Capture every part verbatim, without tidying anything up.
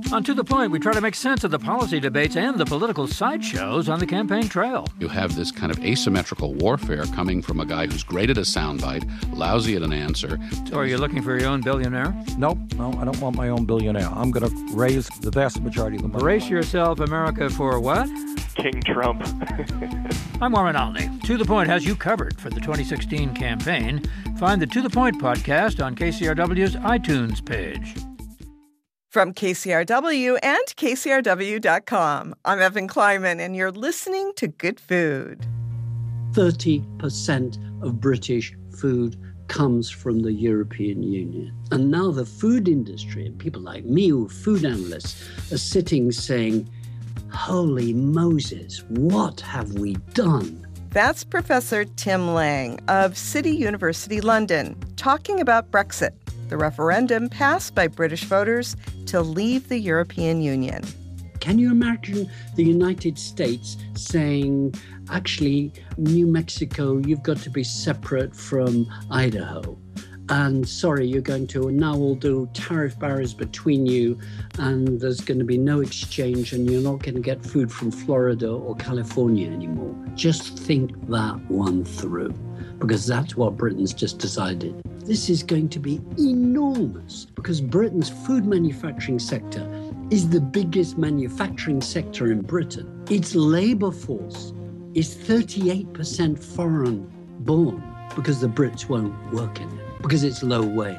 On To The Point, we try to make sense of the policy debates and the political sideshows on the campaign trail. You have this kind of asymmetrical warfare coming from a guy who's great at a soundbite, lousy at an answer. So are you looking for your own billionaire? No, no, I don't want my own billionaire. I'm going to raise the vast majority of the money. Brace yourself, America, for what? King Trump. I'm Warren Olney. To The Point has you covered for the twenty sixteen campaign. Find the To The Point podcast on K C R W's iTunes page. From K C R W and K C R W dot com, I'm Evan Kleiman, and you're listening to Good Food. thirty percent of British food comes from the European Union. And now the food industry, and people like me who are food analysts, are sitting saying, holy Moses, what have we done? That's Professor Tim Lang of City University London, talking about Brexit, the referendum passed by British voters to leave the European Union. Can you imagine the United States saying, actually, New Mexico, you've got to be separate from Idaho. And sorry, you're going to now all do tariff barriers between you, and there's going to be no exchange, and you're not going to get food from Florida or California anymore. Just think that one through, because that's what Britain's just decided. This is going to be enormous, because Britain's food manufacturing sector is the biggest manufacturing sector in Britain. Its labour force is thirty-eight percent foreign born, because the Brits won't work in it, because it's low wage.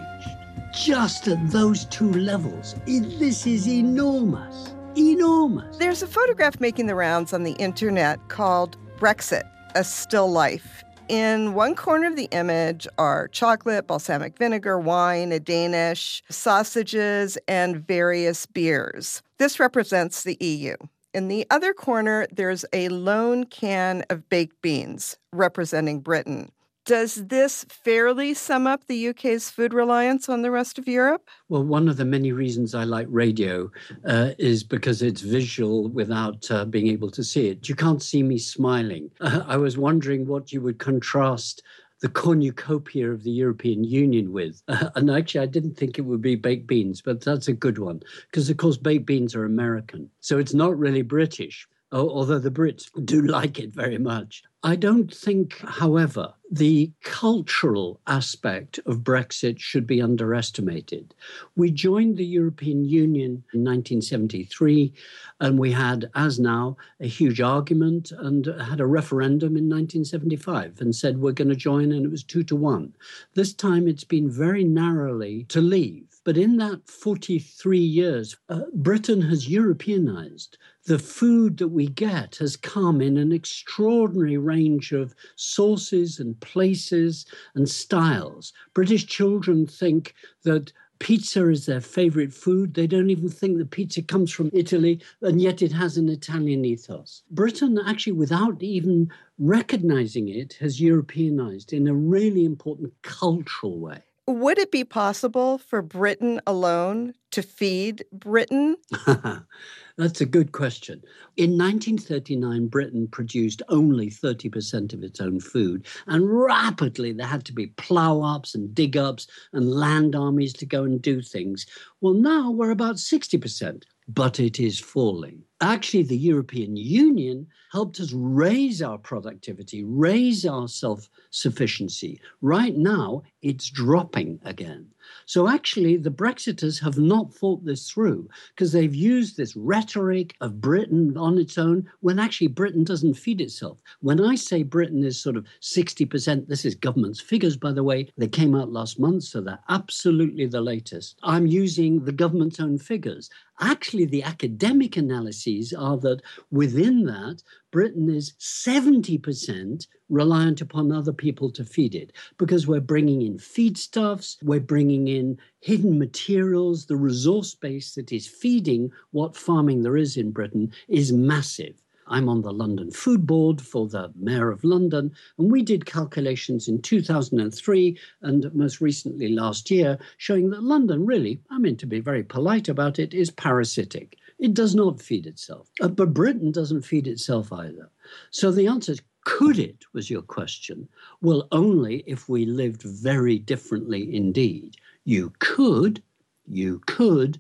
Just at those two levels, it, this is enormous, enormous. There's a photograph making the rounds on the internet called Brexit, a Still Life. In one corner of the image are chocolate, balsamic vinegar, wine, a Danish, sausages, and various beers. This represents the E U. In the other corner, there's a lone can of baked beans, representing Britain. Does this fairly sum up the U K's food reliance on the rest of Europe? Well, one of the many reasons I like radio uh, is because it's visual without uh, being able to see it. You can't see me smiling. Uh, I was wondering what you would contrast the cornucopia of the European Union with. Uh, and actually, I didn't think it would be baked beans, but that's a good one. Because, of course, baked beans are American. So it's not really British, although the Brits do like it very much. I don't think, however, the cultural aspect of Brexit should be underestimated. We joined the European Union in nineteen seventy-three, and we had, as now, a huge argument and had a referendum in nineteen seventy-five and said we're going to join, and it was two to one. This time it's been very narrowly to leave. But in that forty-three years, uh, Britain has Europeanized. The food that we get has come in an extraordinary range of sources and places and styles. British children think that pizza is their favorite food. They don't even think that pizza comes from Italy, and yet it has an Italian ethos. Britain, actually, without even recognizing it, has Europeanized in a really important cultural way. Would it be possible for Britain alone to feed Britain? That's a good question. In nineteen thirty-nine, Britain produced only thirty percent of its own food, and rapidly there had to be plough-ups and dig-ups and land armies to go and do things. Well, now we're about sixty percent, but it is falling. Actually, the European Union helped us raise our productivity, raise our self-sufficiency. Right now, it's dropping again. So actually, the Brexiters have not thought this through, because they've used this rhetoric of Britain on its own, when actually Britain doesn't feed itself. When I say Britain is sort of sixty percent, this is government's figures, by the way, they came out last month, so they're absolutely the latest. I'm using the government's own figures. Actually, the academic analyses are that within that, Britain is seventy percent reliant upon other people to feed it, because we're bringing in feedstuffs, we're bringing in hidden materials. The resource base that is feeding what farming there is in Britain is massive. I'm on the London Food Board for the Mayor of London, and we did calculations in two thousand three and most recently last year showing that London really, I mean, to be very polite about it, is parasitic. It does not feed itself. Uh, but Britain doesn't feed itself either. So the answer is, could it, was your question? Well, only if we lived very differently indeed. You could, you could,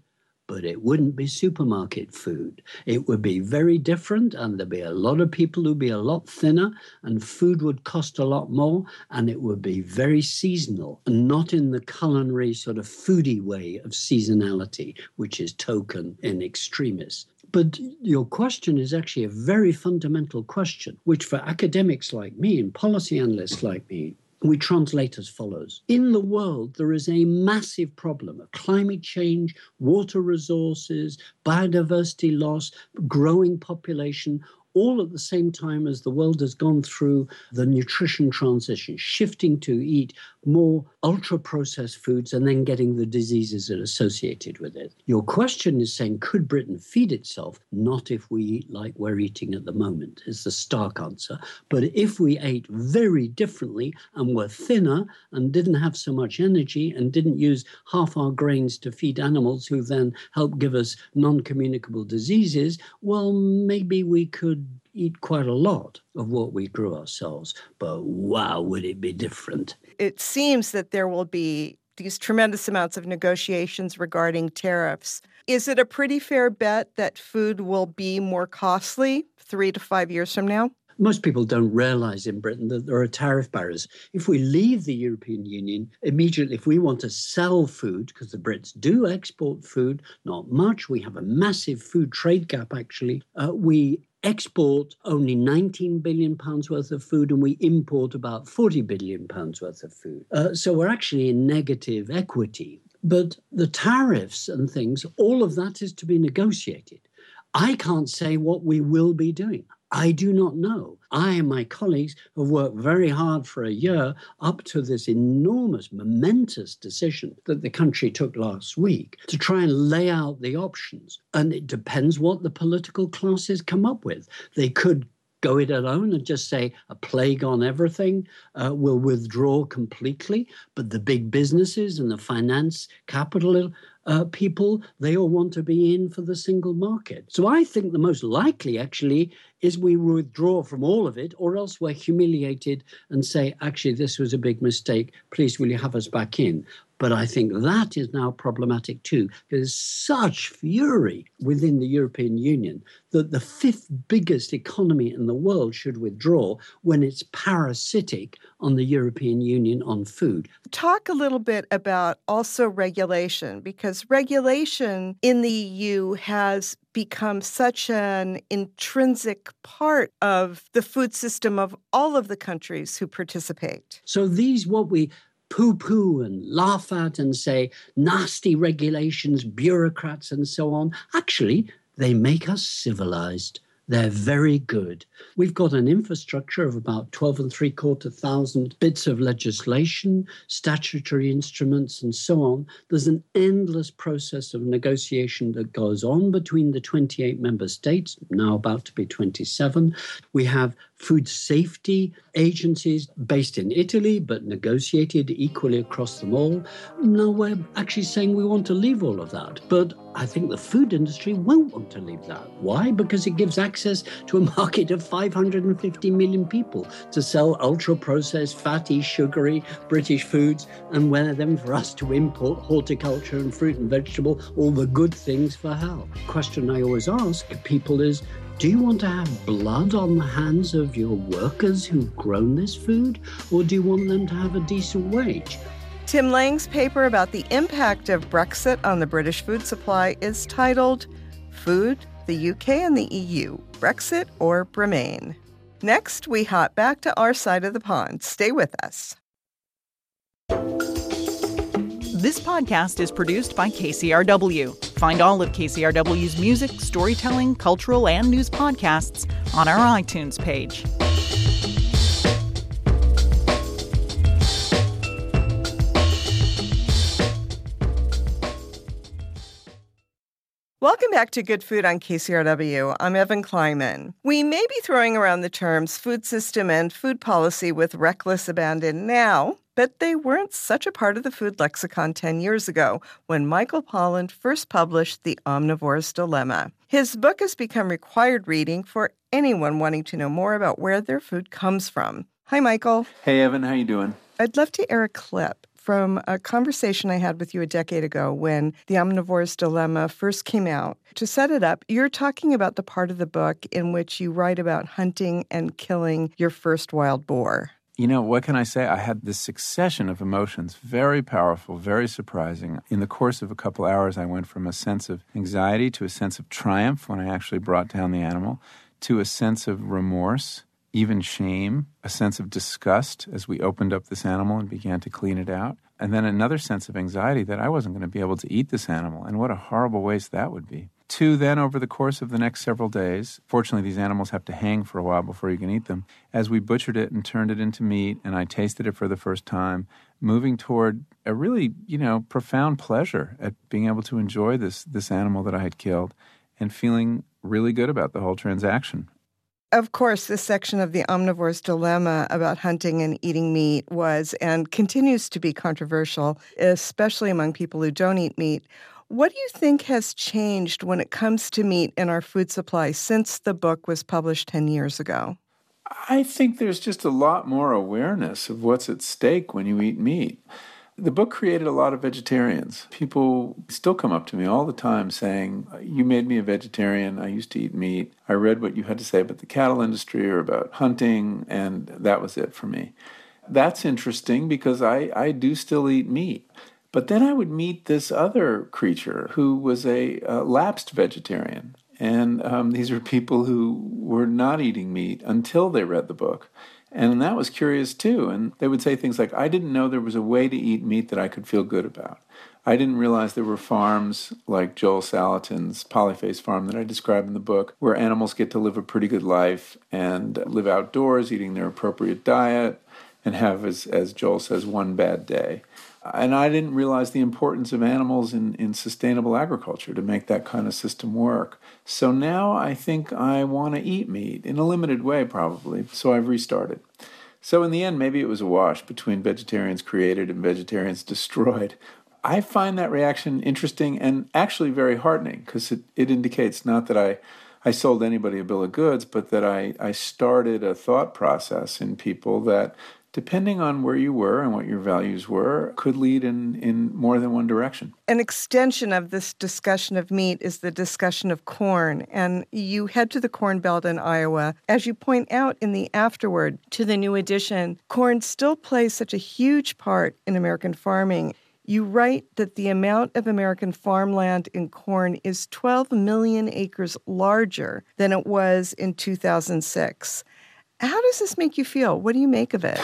but it wouldn't be supermarket food. It would be very different, and there'd be a lot of people who'd be a lot thinner, and food would cost a lot more, and it would be very seasonal, and not in the culinary sort of foodie way of seasonality, which is token in extremis. But your question is actually a very fundamental question, which for academics like me and policy analysts like me, we translate as follows. In the world, there is a massive problem of climate change, water resources, biodiversity loss, growing population, all at the same time as the world has gone through the nutrition transition, shifting to eat more ultra-processed foods and then getting the diseases that are associated with it. Your question is saying, could Britain feed itself? Not if we eat like we're eating at the moment, is the stark answer. But if we ate very differently and were thinner and didn't have so much energy and didn't use half our grains to feed animals who then help give us non-communicable diseases, well, maybe we could eat quite a lot of what we grew ourselves, but wow, would it be different. It seems that there will be these tremendous amounts of negotiations regarding tariffs. Is it a pretty fair bet that food will be more costly three to five years from now? Most people don't realize in Britain that there are tariff barriers. If we leave the European Union, immediately, if we want to sell food, because the Brits do export food, not much, we have a massive food trade gap, actually, uh, we export only nineteen billion pounds worth of food and we import about forty billion pounds worth of food. Uh, so we're actually in negative equity. But the tariffs and things, all of that is to be negotiated. I can't say what we will be doing. I do not know. I and my colleagues have worked very hard for a year up to this enormous, momentous decision that the country took last week to try and lay out the options. And it depends what the political classes come up with. They could go it alone and just say a plague on everything, uh, will withdraw completely. But the big businesses and the finance capital uh, people, they all want to be in for the single market. So I think the most likely actually is we withdraw from all of it, or else we're humiliated and say, actually, this was a big mistake. Please, will you have us back in? But I think that is now problematic too. There's such fury within the European Union that the fifth biggest economy in the world should withdraw when it's parasitic on the European Union on food. Talk a little bit about also regulation, because regulation in the E U has become such an intrinsic part of the food system of all of the countries who participate. So these, what we poo-poo and laugh at and say nasty regulations, bureaucrats and so on, actually, they make us civilized. They're very good. We've got an infrastructure of about twelve and three quarter thousand bits of legislation, statutory instruments, and so on. There's an endless process of negotiation that goes on between the twenty-eight member states, now about to be twenty-seven. We have food safety agencies based in Italy, but negotiated equally across them all. Now we're actually saying we want to leave all of that. But I think the food industry won't want to leave that. Why? Because it gives access to a market of five hundred fifty million people to sell ultra-processed, fatty, sugary British foods, and then for us to import horticulture and fruit and vegetable, all the good things for health. The question I always ask people is, do you want to have blood on the hands of your workers who've grown this food, or do you want them to have a decent wage? Tim Lang's paper about the impact of Brexit on the British food supply is titled Food, the U K and the E U, Brexit or Remain. Next, we hop back to our side of the pond. Stay with us. This podcast is produced by K C R W. Find all of K C R W's music, storytelling, cultural, and news podcasts on our iTunes page. Welcome back to Good Food on K C R W. I'm Evan Kleinman. We may be throwing around the terms food system and food policy with reckless abandon now, but they weren't such a part of the food lexicon ten years ago when Michael Pollan first published The Omnivore's Dilemma. His book has become required reading for anyone wanting to know more about where their food comes from. Hi, Michael. Hey, Evan. How you doing? I'd love to air a clip from a conversation I had with you a decade ago when The Omnivore's Dilemma first came out. To set it up, you're talking about the part of the book in which you write about hunting and killing your first wild boar. You know, what can I say? I had this succession of emotions, very powerful, very surprising. In the course of a couple hours, I went from a sense of anxiety to a sense of triumph when I actually brought down the animal, to a sense of remorse, even shame, a sense of disgust as we opened up this animal and began to clean it out, and then another sense of anxiety that I wasn't going to be able to eat this animal, and what a horrible waste that would be. Two, then over the course of the next several days, fortunately these animals have to hang for a while before you can eat them, as we butchered it and turned it into meat and I tasted it for the first time, moving toward a really, you know, profound pleasure at being able to enjoy this, this animal that I had killed and feeling really good about the whole transaction. Of course, this section of The Omnivore's Dilemma about hunting and eating meat was and continues to be controversial, especially among people who don't eat meat. What do you think has changed when it comes to meat in our food supply since the book was published ten years ago? I think there's just a lot more awareness of what's at stake when you eat meat. The book created a lot of vegetarians. People still come up to me all the time saying, you made me a vegetarian, I used to eat meat, I read what you had to say about the cattle industry or about hunting, and that was it for me. That's interesting because I, I do still eat meat. But then I would meet this other creature who was a uh, lapsed vegetarian. And um, these were people who were not eating meat until they read the book. And that was curious too. And they would say things like, I didn't know there was a way to eat meat that I could feel good about. I didn't realize there were farms like Joel Salatin's Polyface farm that I describe in the book, where animals get to live a pretty good life and live outdoors, eating their appropriate diet, and have, as, as Joel says, one bad day. And I didn't realize the importance of animals in, in sustainable agriculture to make that kind of system work. So now I think I want to eat meat, in a limited way probably, so I've restarted. So in the end, maybe it was a wash between vegetarians created and vegetarians destroyed. I find that reaction interesting and actually very heartening, because it, it indicates not that I, I sold anybody a bill of goods, but that I, I started a thought process in people that, depending on where you were and what your values were, could lead in, in more than one direction. An extension of this discussion of meat is the discussion of corn. And you head to the Corn Belt in Iowa. As you point out in the afterword to the new edition, corn still plays such a huge part in American farming. You write that the amount of American farmland in corn is twelve million acres larger than it was in two thousand six. How does this make you feel? What do you make of it?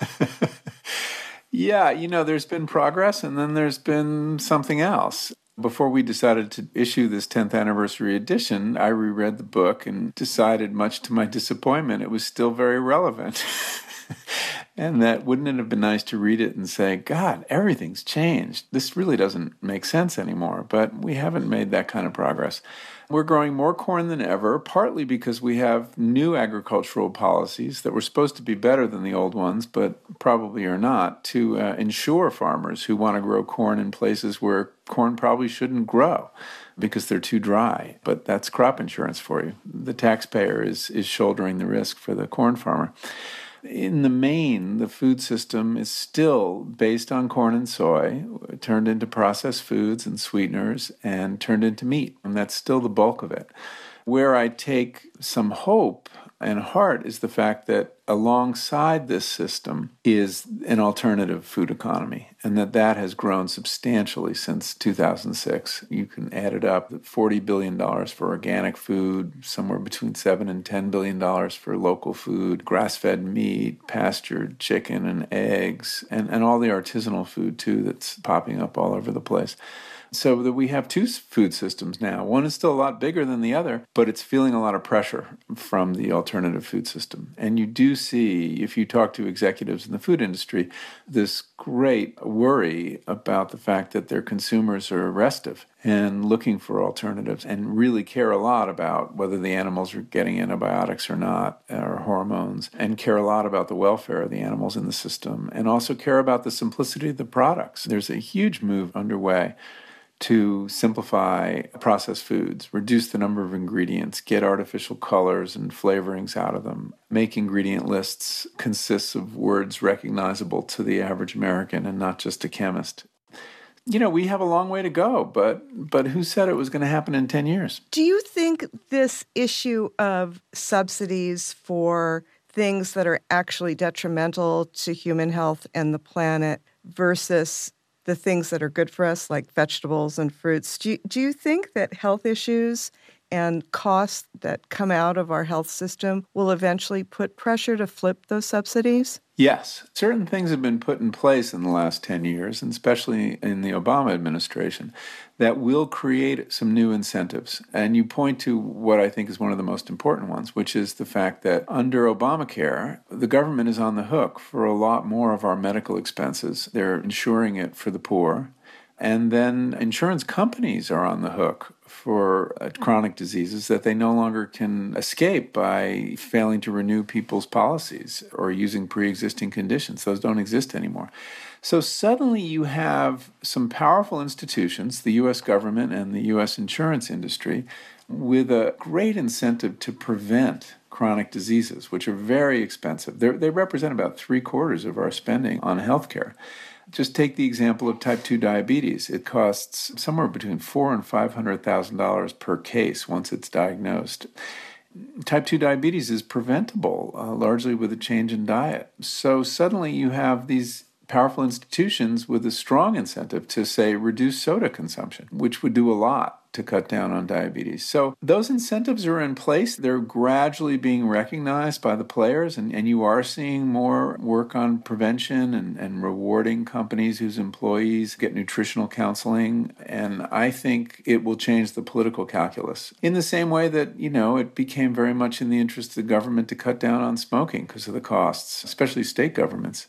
Yeah, you know, there's been progress and then there's been something else. Before we decided to issue this tenth anniversary edition, I reread the book and decided, much to my disappointment, it was still very relevant. And that wouldn't it have been nice to read it and say, God, everything's changed. This really doesn't make sense anymore. But we haven't made that kind of progress. We're growing more corn than ever, partly because we have new agricultural policies that were supposed to be better than the old ones, but probably are not, to uh, ensure farmers who want to grow corn in places where corn probably shouldn't grow because they're too dry. But that's crop insurance for you. The taxpayer is, is shouldering the risk for the corn farmer. In the main, the food system is still based on corn and soy, turned into processed foods and sweeteners, and turned into meat. And that's still the bulk of it. Where I take some hope and heart is the fact that alongside this system is an alternative food economy, and that that has grown substantially since two thousand six. You can add it up, forty billion dollars for organic food, somewhere between seven and ten billion dollars for local food, grass-fed meat, pastured chicken and eggs, and, and all the artisanal food, too, that's popping up all over the place. So that we have two food systems now. One is still a lot bigger than the other, but it's feeling a lot of pressure from the alternative food system. And you do see, if you talk to executives in the food industry, this great worry about the fact that their consumers are restive and looking for alternatives and really care a lot about whether the animals are getting antibiotics or not, or hormones, and care a lot about the welfare of the animals in the system, and also care about the simplicity of the products. There's a huge move underway to simplify processed foods, reduce the number of ingredients, get artificial colors and flavorings out of them, make ingredient lists consist of words recognizable to the average American and not just a chemist. You know, we have a long way to go, but but who said it was going to happen in ten years? Do you think this issue of subsidies for things that are actually detrimental to human health and the planet versus the things that are good for us, like vegetables and fruits, do you, do you think that health issues and costs that come out of our health system will eventually put pressure to flip those subsidies? Yes. Certain things have been put in place in the last ten years, and especially in the Obama administration, that will create some new incentives. And you point to what I think is one of the most important ones, which is the fact that under Obamacare, the government is on the hook for a lot more of our medical expenses. They're insuring it for the poor. And then insurance companies are on the hook for uh, chronic diseases that they no longer can escape by failing to renew people's policies or using pre-existing conditions. Those don't exist anymore. So suddenly you have some powerful institutions, the U S government and the U S insurance industry, with a great incentive to prevent chronic diseases, which are very expensive. They're, they represent about three quarters of our spending on healthcare. Just take the example of type two diabetes. It costs somewhere between four and five hundred thousand dollars per case once it's diagnosed. Type two diabetes is preventable uh, largely with a change in diet. So suddenly you have these powerful institutions with a strong incentive to, say, reduce soda consumption, which would do a lot to cut down on diabetes. So those incentives are in place. They're gradually being recognized by the players, and, and you are seeing more work on prevention and, and rewarding companies whose employees get nutritional counseling. And I think it will change the political calculus in the same way that, you know, it became very much in the interest of the government to cut down on smoking because of the costs, especially state governments.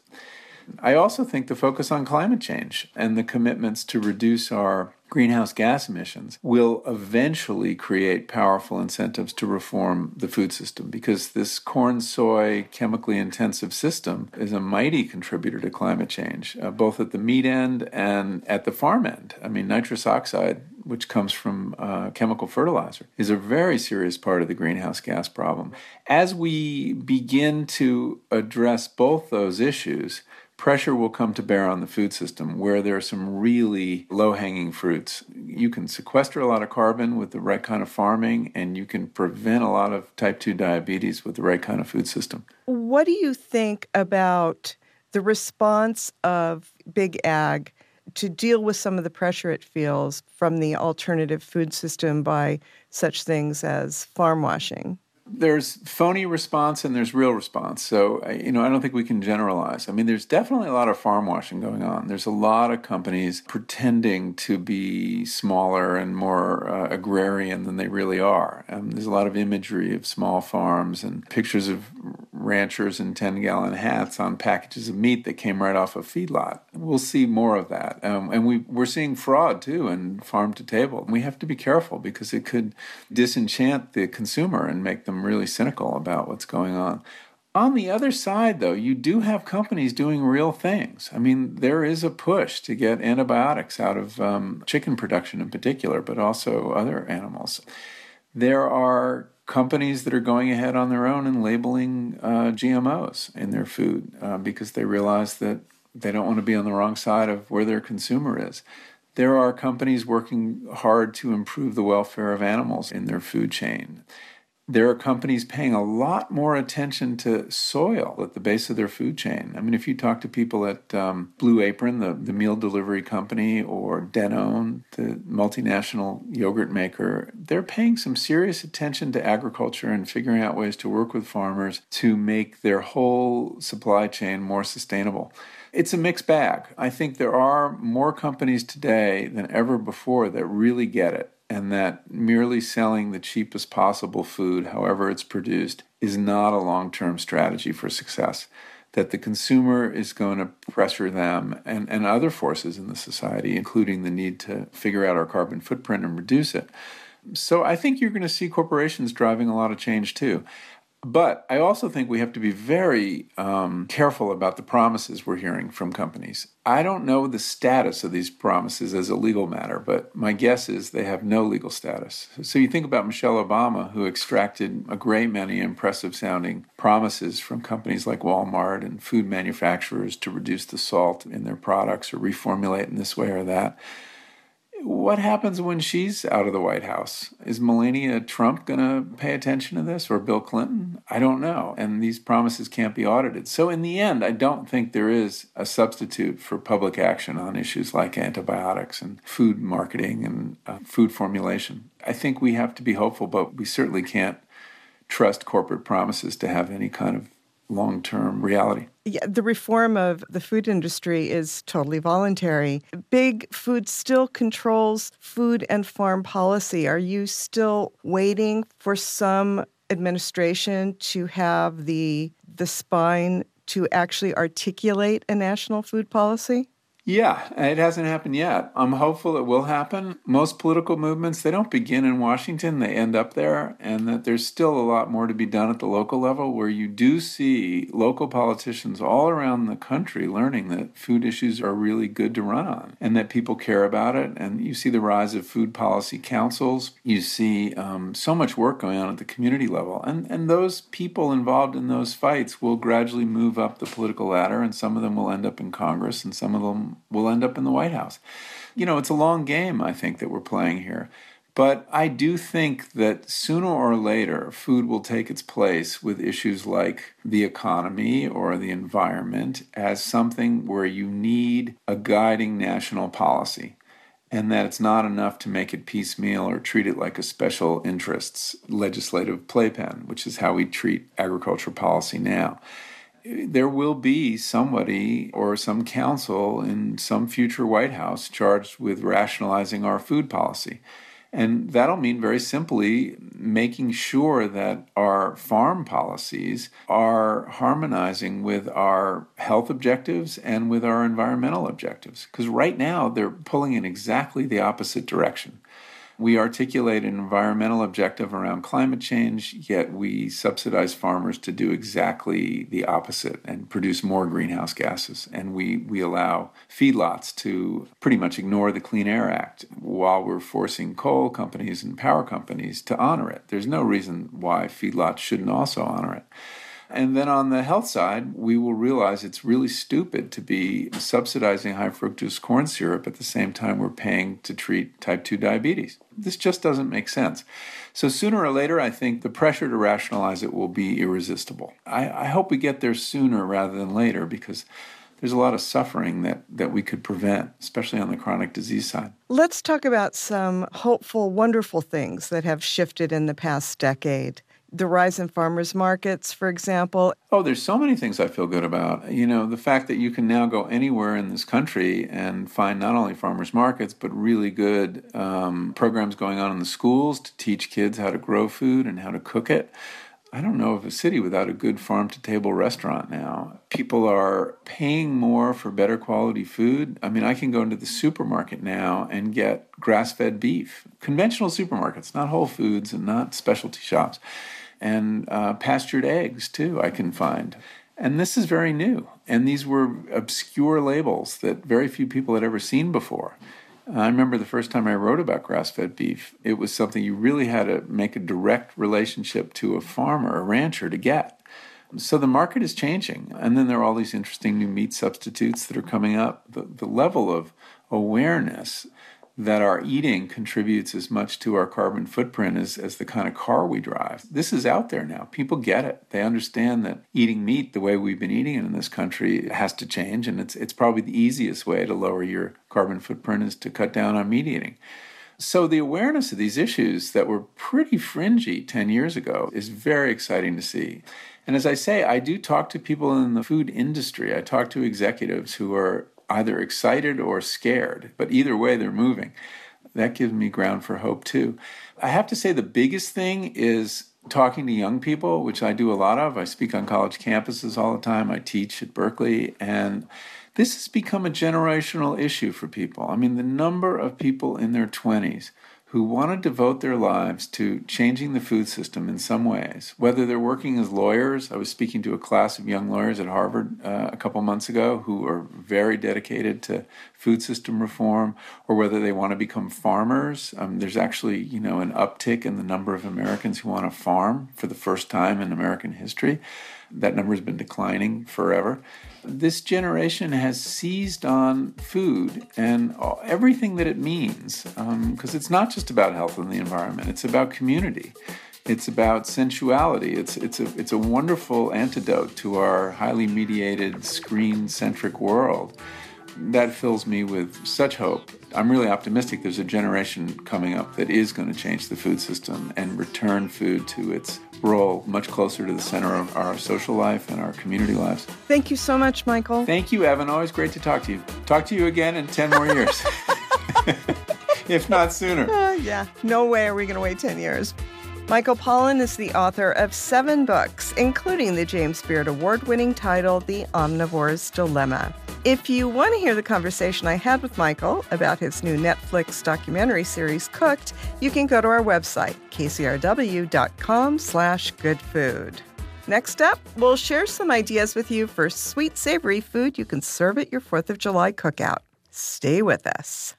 I also think the focus on climate change and the commitments to reduce our greenhouse gas emissions will eventually create powerful incentives to reform the food system, because this corn, soy, chemically intensive system is a mighty contributor to climate change, uh, both at the meat end and at the farm end. I mean, nitrous oxide, which comes from uh, chemical fertilizer, is a very serious part of the greenhouse gas problem. As we begin to address both those issues, pressure will come to bear on the food system where there are some really low-hanging fruits. You can sequester a lot of carbon with the right kind of farming, and you can prevent a lot of type two diabetes with the right kind of food system. What do you think about the response of Big Ag to deal with some of the pressure it feels from the alternative food system by such things as farm washing? There's phony response and there's real response. So, you know, I don't think we can generalize. I mean, there's definitely a lot of farm washing going on. There's a lot of companies pretending to be smaller and more uh, agrarian than they really are. And there's a lot of imagery of small farms and pictures of ranchers in ten-gallon hats on packages of meat that came right off a feedlot. We'll see more of that. Um, and we, we're seeing fraud, too, and farm to table. We have to be careful because it could disenchant the consumer and make them really cynical about what's going on. On the other side, though, you do have companies doing real things. I mean, there is a push to get antibiotics out of um, chicken production in particular, but also other animals. There are companies that are going ahead on their own and labeling uh, G M Os in their food uh, because they realize that they don't want to be on the wrong side of where their consumer is. There are companies working hard to improve the welfare of animals in their food chain. There are companies paying a lot more attention to soil at the base of their food chain. I mean, if you talk to people at um, Blue Apron, the, the meal delivery company, or Danone, the multinational yogurt maker, they're paying some serious attention to agriculture and figuring out ways to work with farmers to make their whole supply chain more sustainable. It's a mixed bag. I think there are more companies today than ever before that really get it, and that merely selling the cheapest possible food, however it's produced, is not a long-term strategy for success. That the consumer is going to pressure them and, and other forces in the society, including the need to figure out our carbon footprint and reduce it. So I think you're going to see corporations driving a lot of change too. But I also think we have to be very um, careful about the promises we're hearing from companies. I don't know the status of these promises as a legal matter, but my guess is they have no legal status. So you think about Michelle Obama, who extracted a great many impressive-sounding promises from companies like Walmart and food manufacturers to reduce the salt in their products or reformulate in this way or that. What happens when she's out of the White House? Is Melania Trump going to pay attention to this, or Bill Clinton? I don't know. And these promises can't be audited. So in the end, I don't think there is a substitute for public action on issues like antibiotics and food marketing and uh, food formulation. I think we have to be hopeful, but we certainly can't trust corporate promises to have any kind of long-term reality. Yeah, the reform of the food industry is totally voluntary. Big Food still controls food and farm policy. Are you still waiting for some administration to have the the spine to actually articulate a national food policy? Yeah, it hasn't happened yet. I'm hopeful it will happen. Most political movements, they don't begin in Washington, they end up there, and that there's still a lot more to be done at the local level, where you do see local politicians all around the country learning that food issues are really good to run on and that people care about it. And you see the rise of food policy councils. You see um, so much work going on at the community level. And, and those people involved in those fights will gradually move up the political ladder, and some of them will end up in Congress, and some of them will end up in the White House. You know, it's a long game, I think, that we're playing here. But I do think that sooner or later, food will take its place with issues like the economy or the environment as something where you need a guiding national policy, and that it's not enough to make it piecemeal or treat it like a special interests legislative playpen, which is how we treat agricultural policy now. There will be somebody or some council in some future White House charged with rationalizing our food policy. And that'll mean very simply making sure that our farm policies are harmonizing with our health objectives and with our environmental objectives. Because right now they're pulling in exactly the opposite direction. We articulate an environmental objective around climate change, yet we subsidize farmers to do exactly the opposite and produce more greenhouse gases. And we, we allow feedlots to pretty much ignore the Clean Air Act while we're forcing coal companies and power companies to honor it. There's no reason why feedlots shouldn't also honor it. And then on the health side, we will realize it's really stupid to be subsidizing high fructose corn syrup at the same time we're paying to treat type two diabetes. This just doesn't make sense. So sooner or later, I think the pressure to rationalize it will be irresistible. I, I hope we get there sooner rather than later, because there's a lot of suffering that, that we could prevent, especially on the chronic disease side. Let's talk about some hopeful, wonderful things that have shifted in the past decade. The rise in farmers markets, for example. Oh, there's so many things I feel good about. You know, the fact that you can now go anywhere in this country and find not only farmers markets, but really good um, programs going on in the schools to teach kids how to grow food and how to cook it. I don't know of a city without a good farm-to-table restaurant now. People are paying more for better quality food. I mean, I can go into the supermarket now and get grass-fed beef. Conventional supermarkets, not Whole Foods and not specialty shops. And uh, pastured eggs, too, I can find. And this is very new. And these were obscure labels that very few people had ever seen before. I remember the first time I wrote about grass-fed beef, it was something you really had to make a direct relationship to a farmer, a rancher, to get. So the market is changing. And then there are all these interesting new meat substitutes that are coming up. The, the level of awareness that our eating contributes as much to our carbon footprint as, as the kind of car we drive. This is out there now. People get it. They understand that eating meat the way we've been eating it in this country has to change, and it's it's probably the easiest way to lower your carbon footprint is to cut down on meat eating. So the awareness of these issues that were pretty fringy ten years ago is very exciting to see. And as I say, I do talk to people in the food industry. I talk to executives who are either excited or scared, but either way they're moving. That gives me ground for hope too. I have to say the biggest thing is talking to young people, which I do a lot of. I speak on college campuses all the time. I teach at Berkeley, and this has become a generational issue for people. I mean, the number of people in their twenties who who want to devote their lives to changing the food system in some ways, whether they're working as lawyers. I was speaking to a class of young lawyers at Harvard uh, a couple months ago who are very dedicated to food system reform, or whether they want to become farmers. Um, there's actually, you know, an uptick in the number of Americans who want to farm for the first time in American history. That number has been declining forever. This generation has seized on food and everything that it means, because um, it's not just about health and the environment. It's about community. It's about sensuality. It's it's a it's a wonderful antidote to our highly mediated, screen-centric world. That fills me with such hope. I'm really optimistic there's a generation coming up that is going to change the food system and return food to its role much closer to the center of our social life and our community lives. Thank you so much, Michael. Thank you, Evan. Always great to talk to you. Talk to you again in ten more years, if not sooner. Uh, yeah, no way are we going to wait ten years. Michael Pollan is the author of seven books, including the James Beard Award-winning title, The Omnivore's Dilemma. If you want to hear the conversation I had with Michael about his new Netflix documentary series, Cooked, you can go to our website, kcrw.com slash goodfood. Next up, we'll share some ideas with you for sweet, savory food you can serve at your fourth of July cookout. Stay with us.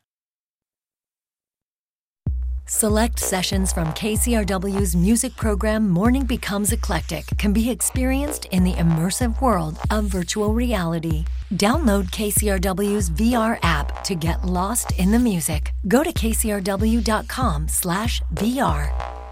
Select sessions from K C R W's music program Morning Becomes Eclectic can be experienced in the immersive world of virtual reality. Download K C R W's V R app to get lost in the music. Go to kcrw.com slash VR.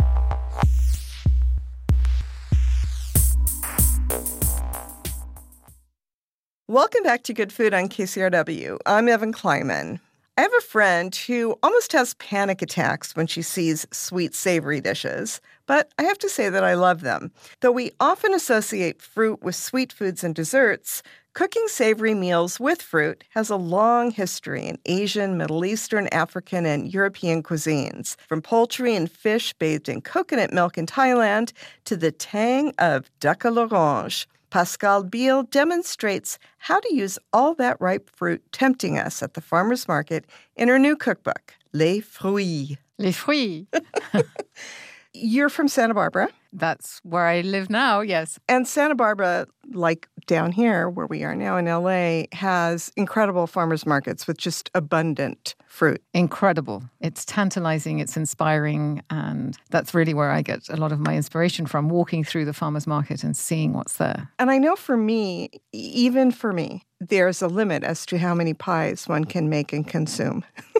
Welcome back to Good Food on K C R W. I'm Evan Kleiman. I have a friend who almost has panic attacks when she sees sweet, savory dishes, but I have to say that I love them. Though we often associate fruit with sweet foods and desserts, cooking savory meals with fruit has a long history in Asian, Middle Eastern, African, and European cuisines. From poultry and fish bathed in coconut milk in Thailand to the tang of duck à l'orange, Pascal Biel demonstrates how to use all that ripe fruit tempting us at the farmer's market in her new cookbook, Les Fruits. Les Fruits. You're from Santa Barbara. That's where I live now, yes. And Santa Barbara, like down here where we are now in L A, has incredible farmers markets with just abundant fruit. Incredible. It's tantalizing, it's inspiring, and that's really where I get a lot of my inspiration from, walking through the farmers market and seeing what's there. And I know for me, even for me, there's a limit as to how many pies one can make and consume.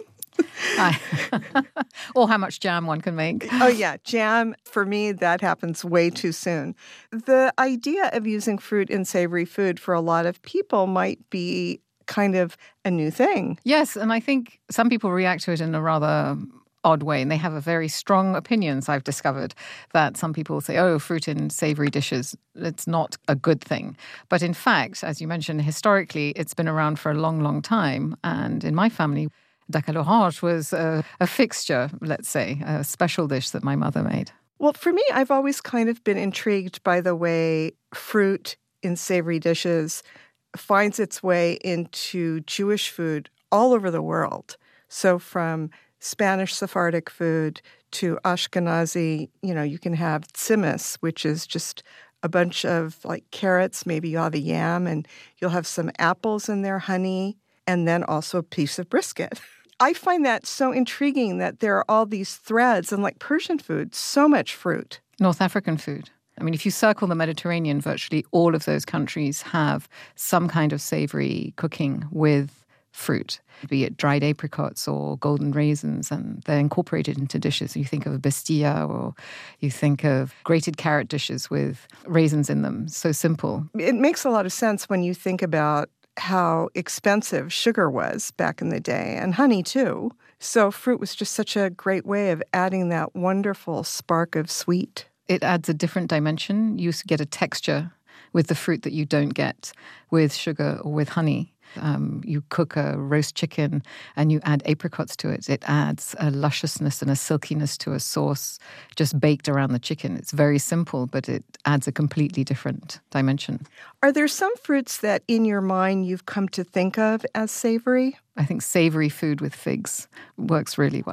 Or how much jam one can make. Oh, yeah. Jam, for me, that happens way too soon. The idea of using fruit in savory food for a lot of people might be kind of a new thing. Yes, and I think some people react to it in a rather odd way, and they have a very strong opinions, I've discovered, that some people say, oh, fruit in savory dishes, it's not a good thing. But in fact, as you mentioned, historically, it's been around for a long, long time. And in my family, duck à l'orange was a, a fixture, let's say, a special dish that my mother made. Well, for me, I've always kind of been intrigued by the way fruit in savory dishes finds its way into Jewish food all over the world. So from Spanish Sephardic food to Ashkenazi, you know, you can have tzimmus, which is just a bunch of like carrots, maybe you'll have a yam, and you'll have some apples in there, honey, and then also a piece of brisket. I find that so intriguing that there are all these threads, and like Persian food, so much fruit. North African food. I mean, if you circle the Mediterranean, virtually all of those countries have some kind of savory cooking with fruit, be it dried apricots or golden raisins, and they're incorporated into dishes. You think of a bastilla, or you think of grated carrot dishes with raisins in them. So simple. It makes a lot of sense when you think about how expensive sugar was back in the day, and honey too. So fruit was just such a great way of adding that wonderful spark of sweet. It adds a different dimension. You get a texture with the fruit that you don't get with sugar or with honey. Um, you cook a roast chicken and you add apricots to it. It adds a lusciousness and a silkiness to a sauce just baked around the chicken. It's very simple, but it adds a completely different dimension. Are there some fruits that in your mind you've come to think of as savory? I think savory food with figs works really well.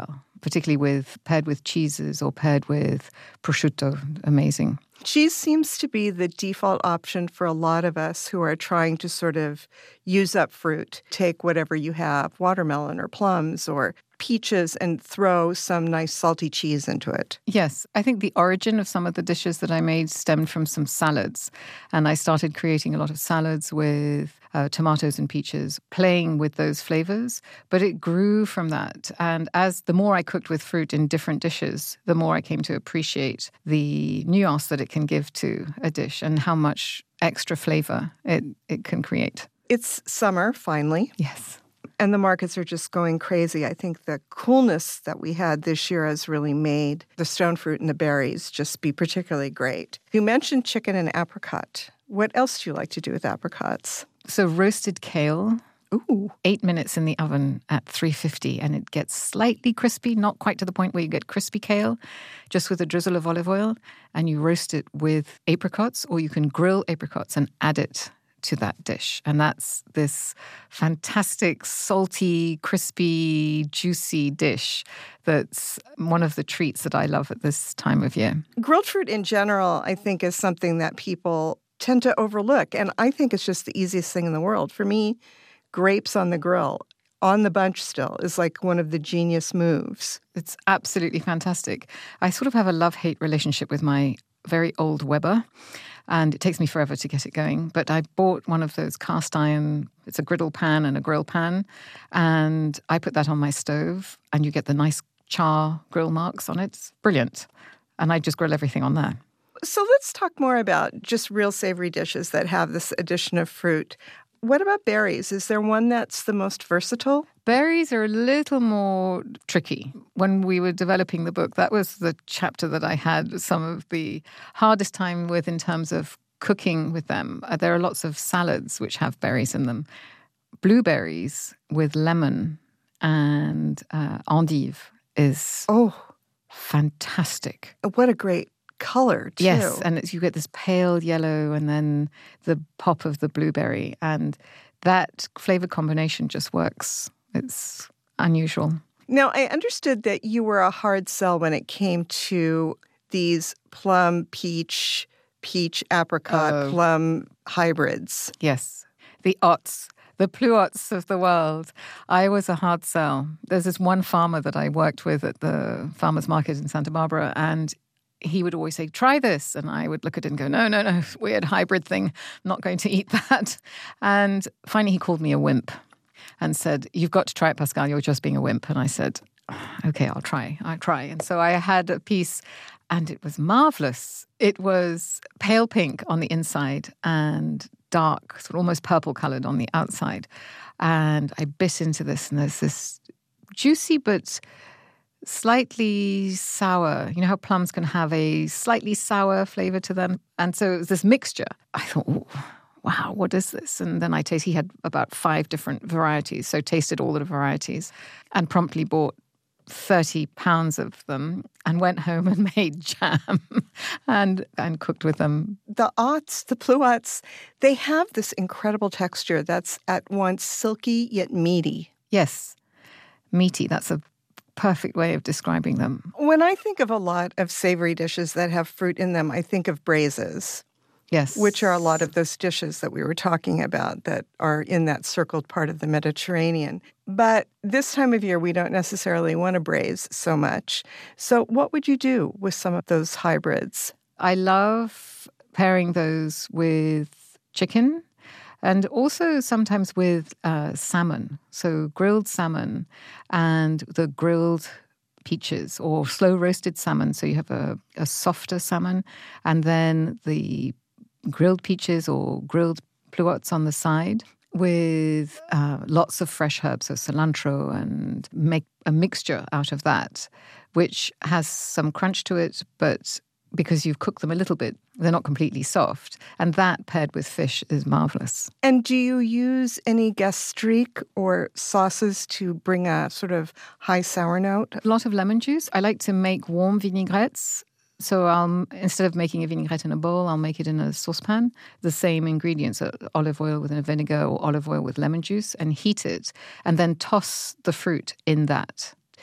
particularly with paired with cheeses or paired with prosciutto. Amazing. Cheese seems to be the default option for a lot of us who are trying to sort of use up fruit. Take whatever you have, watermelon or plums or peaches, and throw some nice salty cheese into it. Yes. I think the origin of some of the dishes that I made stemmed from some salads. And I started creating a lot of salads with uh, tomatoes and peaches, playing with those flavors. But it grew from that. And as the more I cooked with fruit in different dishes, the more I came to appreciate the nuance that it can give to a dish and how much extra flavor it, it can create. It's summer, finally. Yes. And the markets are just going crazy. I think the coolness that we had this year has really made the stone fruit and the berries just be particularly great. You mentioned chicken and apricot. What else do you like to do with apricots? So roasted kale. Ooh. Eight minutes in the oven at three fifty, and it gets slightly crispy, not quite to the point where you get crispy kale, just with a drizzle of olive oil, and you roast it with apricots, or you can grill apricots and add it to that dish. And that's this fantastic, salty, crispy, juicy dish that's one of the treats that I love at this time of year. Grilled fruit in general, I think, is something that people tend to overlook. And I think it's just the easiest thing in the world. For me, grapes on the grill, on the bunch still, is like one of the genius moves. It's absolutely fantastic. I sort of have a love-hate relationship with my very old Weber, and it takes me forever to get it going. But I bought one of those cast iron, it's a griddle pan and a grill pan, and I put that on my stove, and you get the nice char grill marks on it. It's brilliant. And I just grill everything on there. So let's talk more about just real savory dishes that have this addition of fruit. What about berries? Is there one that's the most versatile? Berries are a little more tricky. When we were developing the book, that was the chapter that I had some of the hardest time with in terms of cooking with them. Uh, there are lots of salads which have berries in them. Blueberries with lemon and uh, endive is oh fantastic. What a great color, too. Yes, and it's, you get this pale yellow and then the pop of the blueberry. And that flavor combination just works. It's unusual. Now, I understood that you were a hard sell when it came to these plum, peach, peach, apricot, Oh. plum hybrids. Yes, the ots. The pluots of the world. I was a hard sell. There's this one farmer that I worked with at the farmer's market in Santa Barbara, and he would always say, try this. And I would look at it and go, no, no, no, weird hybrid thing. I'm not going to eat that. And finally he called me a wimp and said, you've got to try it, Pascal. You're just being a wimp. And I said, okay, I'll try. I'll try. And so I had a piece and it was marvelous. It was pale pink on the inside and dark, sort of almost purple colored on the outside. And I bit into this and there's this juicy but slightly sour. You know how plums can have a slightly sour flavor to them? And so it was this mixture. I thought, oh, wow, what is this? And then I tasted, he had about five different varieties, so tasted all the varieties and promptly bought thirty pounds of them and went home and made jam and and cooked with them. The ots, the pluots, they have this incredible texture that's at once silky yet meaty. Yes, meaty. That's a perfect way of describing them. When I think of a lot of savory dishes that have fruit in them, I think of braises. Yes. Which are a lot of those dishes that we were talking about that are in that circled part of the Mediterranean. But this time of year, we don't necessarily want to braise so much. So what would you do with some of those hybrids? I love pairing those with chicken and also sometimes with uh, salmon. So grilled salmon and the grilled peaches or slow roasted salmon. So you have a, a softer salmon and then the grilled peaches or grilled pluots on the side with uh, lots of fresh herbs, so cilantro, and make a mixture out of that, which has some crunch to it, but because you've cooked them a little bit, they're not completely soft. And that paired with fish is marvelous. And do you use any gastrique or sauces to bring a sort of high sour note? A lot of lemon juice. I like to make warm vinaigrettes. So I'll, instead of making a vinaigrette in a bowl, I'll make it in a saucepan. The same ingredients, uh, olive oil with a vinegar or olive oil with lemon juice, and heat it, and then toss the fruit in that.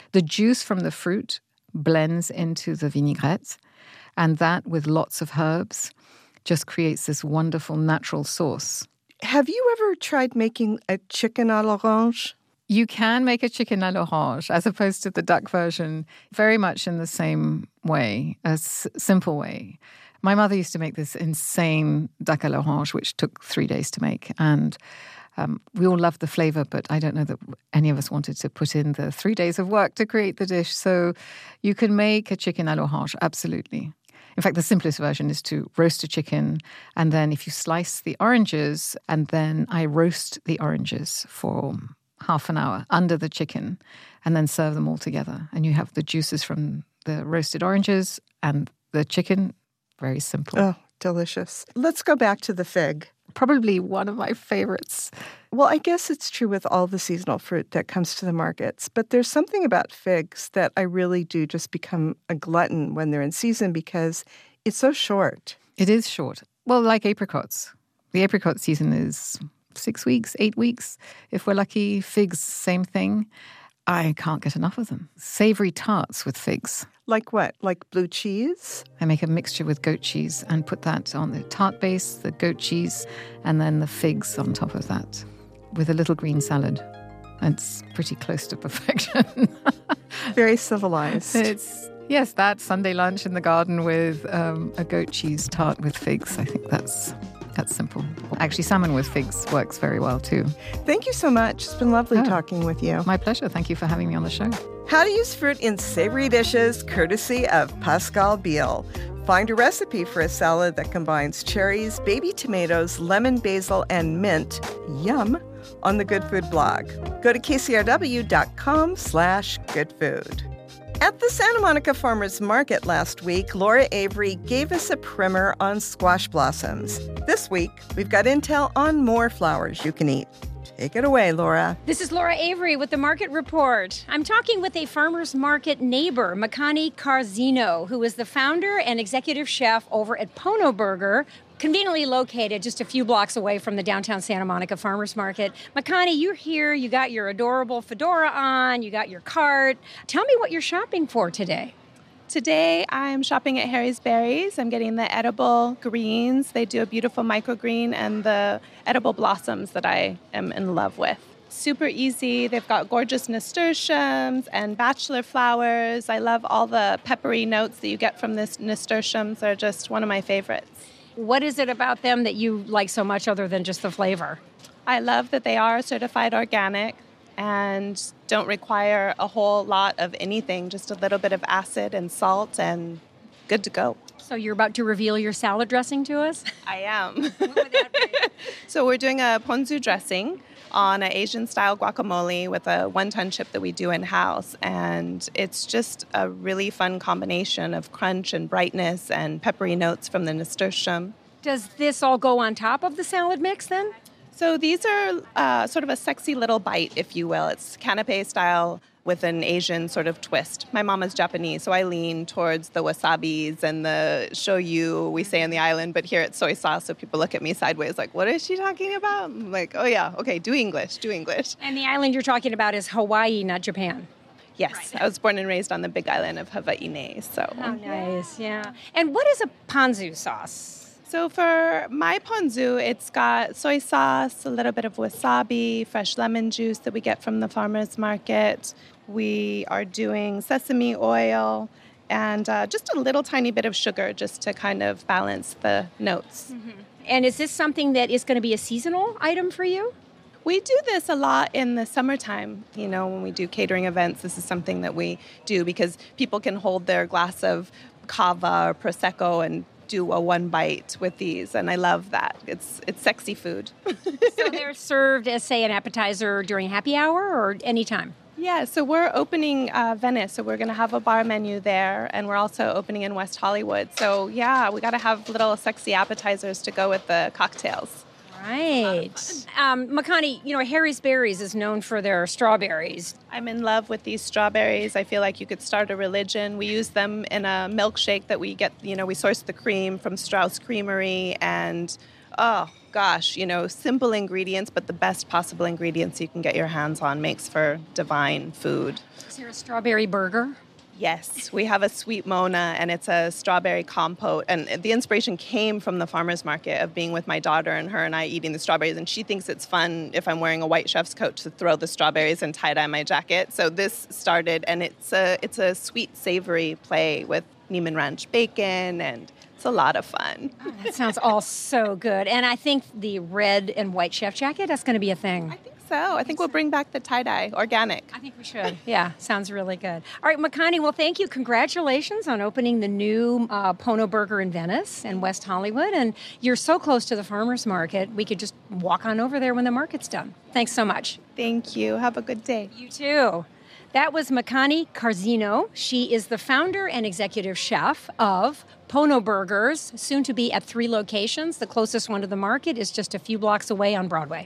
The juice from the fruit blends into the vinaigrette, and that with lots of herbs just creates this wonderful natural sauce. Have you ever tried making a chicken à l'orange? You can make a chicken à l'orange as opposed to the duck version, very much in the same way, a s- simple way. My mother used to make this insane duck à l'orange, which took three days to make. And um, we all loved the flavor, but I don't know that any of us wanted to put in the three days of work to create the dish. So you can make a chicken à l'orange, absolutely. In fact, the simplest version is to roast a chicken, and then if you slice the oranges, and then I roast the oranges for half an hour under the chicken, and then serve them all together. And you have the juices from the roasted oranges and the chicken. Very simple. Oh, delicious. Let's go back to the fig. Probably one of my favorites. Well, I guess it's true with all the seasonal fruit that comes to the markets, but there's something about figs that I really do just become a glutton when they're in season because it's so short. It is short. Well, like apricots. The apricot season is six weeks, eight weeks. If we're lucky, figs, same thing. I can't get enough of them. Savory tarts with figs. Like what? Like blue cheese? I make a mixture with goat cheese and put that on the tart base, the goat cheese, and then the figs on top of that with a little green salad. It's pretty close to perfection. Very civilized. It's, yes, that Sunday lunch in the garden with um, a goat cheese tart with figs. I think that's that's simple. Actually, salmon with figs works very well too. Thank you so much. It's been lovely oh, talking with you. My pleasure. Thank you for having me on the show. How to use fruit in savory dishes, courtesy of Pascal Beal. Find a recipe for a salad that combines cherries, baby tomatoes, lemon, basil, and mint. Yum! On the Good Food blog. Go to kcrw.com slash goodfood. At the Santa Monica Farmers Market last week, Laura Avery gave us a primer on squash blossoms. This week, we've got intel on more flowers you can eat. Take it away, Laura. This is Laura Avery with the Market Report. I'm talking with a farmer's market neighbor, Makani Carzino, who is the founder and executive chef over at Pono Burger, conveniently located just a few blocks away from the downtown Santa Monica Farmers Market. Makani, you're here. You got your adorable fedora on. You got your cart. Tell me what you're shopping for today. Today, I'm shopping at Harry's Berries. I'm getting the edible greens. They do a beautiful microgreen, and the edible blossoms that I am in love with. Super easy. They've got gorgeous nasturtiums and bachelor flowers. I love all the peppery notes that you get from this nasturtiums. They're just one of my favorites. What is it about them that you like so much other than just the flavor? I love that they are certified organic and don't require a whole lot of anything, just a little bit of acid and salt, and good to go. So you're about to reveal your salad dressing to us? I am. What would that be? So we're doing a ponzu dressing on an Asian-style guacamole with a one-ton chip that we do in-house, and it's just a really fun combination of crunch and brightness and peppery notes from the nasturtium. Does this all go on top of the salad mix then? So these are uh, sort of a sexy little bite, if you will. It's canapé style with an Asian sort of twist. My mama's Japanese, so I lean towards the wasabis and the shoyu we say in the island, but here it's soy sauce, so people look at me sideways like, what is she talking about? I'm like, oh yeah, okay, do English, do English. And the island you're talking about is Hawaii, not Japan. Yes, right. I was born and raised on the big island of Hawaii, so. Oh, nice, yeah. And what is a ponzu sauce? So for my ponzu, it's got soy sauce, a little bit of wasabi, fresh lemon juice that we get from the farmer's market. We are doing sesame oil and uh, just a little tiny bit of sugar just to kind of balance the notes. Mm-hmm. And is this something that is going to be a seasonal item for you? We do this a lot in the summertime. You know, when we do catering events, this is something that we do because people can hold their glass of cava or prosecco and do a one bite with these, and I love that. It's it's sexy food. So they're served as, say, an appetizer during happy hour or any time? Yeah, so we're opening uh, Venice, so we're going to have a bar menu there, and we're also opening in West Hollywood. So yeah, we got to have little sexy appetizers to go with the cocktails. Right. Um, Makani, you know, Harry's Berries is known for their strawberries. I'm in love with these strawberries. I feel like you could start a religion. We use them in a milkshake that we get, you know, we source the cream from Strauss Creamery, and oh gosh, you know, simple ingredients, but the best possible ingredients you can get your hands on makes for divine food. Is there a strawberry burger? Yes, we have a sweet Mona, and it's a strawberry compote. And the inspiration came from the farmer's market of being with my daughter and her and I eating the strawberries. And she thinks it's fun if I'm wearing a white chef's coat to throw the strawberries and tie-dye my jacket. So this started, and it's a, it's a sweet, savory play with Neiman Ranch bacon, and it's a lot of fun. Oh, that sounds all so good. And I think the red and white chef jacket, that's going to be a thing. I think so. I think we'll bring back the tie-dye, organic. I think we should. Yeah, sounds really good. All right, Makani, well, thank you. Congratulations on opening the new uh, Pono Burger in Venice and West Hollywood. And you're so close to the farmer's market, we could just walk on over there when the market's done. Thanks so much. Thank you. Have a good day. You too. That was Makani Carzino. She is the founder and executive chef of Pono Burgers, soon to be at three locations. The closest one to the market is just a few blocks away on Broadway.